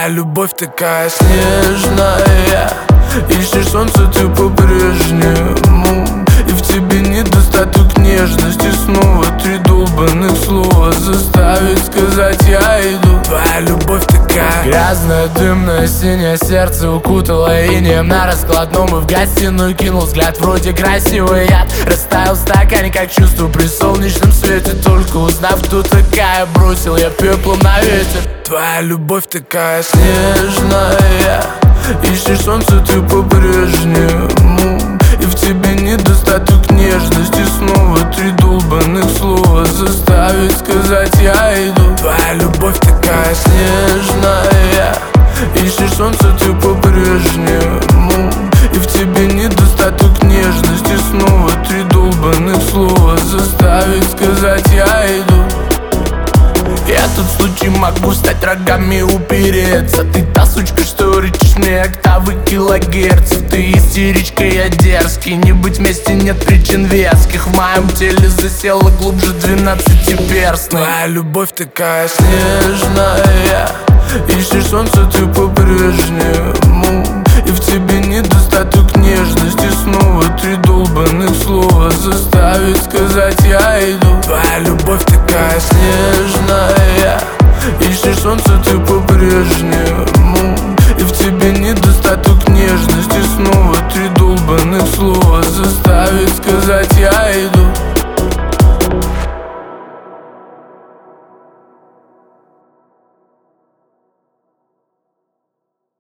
любовь такая снежная, ищешь солнце ты по-прежнему, и в тебе недостаток нежности. Снова три долбанных слова заставить сказать я иду. Твоя любовь такая грязная, дымная, синее сердце укутала инеем на раскладном. И в гостиную кинул взгляд, вроде красивый яд. Растаял в стакане, как чувство при солнечном свете. Только узнав, кто такая, бросил я пеплом на ветер. Твоя любовь такая снежная, ищешь солнце ты по-прежнему, и в тебе недостаток нежности. Снова три долбанных слова заставить сказать я иду. Твоя любовь такая снежная, ищешь солнце ты по-прежнему, и в тебе недостаток нежности. Снова три долбанных слова заставить сказать я иду. Я тут в случае могу стать рогами и упереться. Ты та сучка, что рычишь мне октавы килогерцев. Ты истеричка, я дерзкий, не быть вместе нет причин веских. В моем теле засела глубже 12-перстной. Твоя любовь такая снежная, ищешь солнце ты по-прежнему,